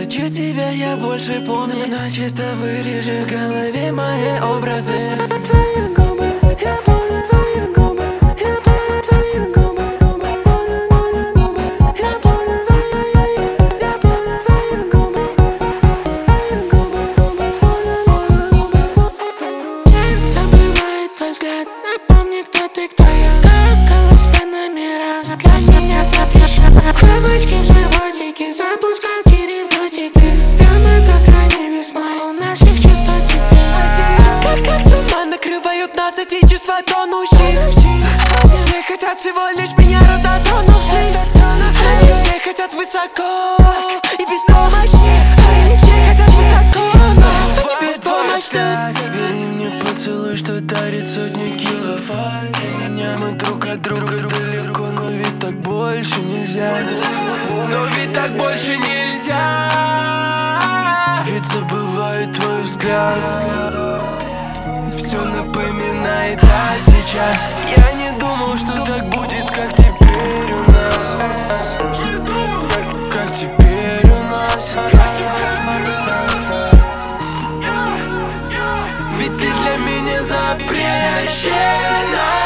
хочу тебя я больше помнить, но чисто вырежи в голове мои образы. Твои губы, я помню твои губы, я помню твои губы, губы, помню, помню губы, я помню твои, я помню твои губы, губы, губы, помню губы. Забывает твой взгляд, напомни, кто ты, кто я. Как по номерам, для меня запиши. Бабочки в животике, запускай через ротики. Прямо как ранней весной, у наших чувств теперь. Как туман накрывают нас эти чувства тонущие. Все хотят всего лишь меня дотронувшись. Они все хотят высоко и беспомощны. Они все хотят высоко, но беспомощны. Бери мне поцелуй, что дарит сотни киловатт. Мы друг от друга далеко, но ведь так больше нельзя. Но ведь так больше нельзя. Ведь забываю твой взгляд. Все напоминает о сейчас. Я не думал, что так будет, как теперь у нас. Как теперь у нас. Ведь ты для меня запрещена.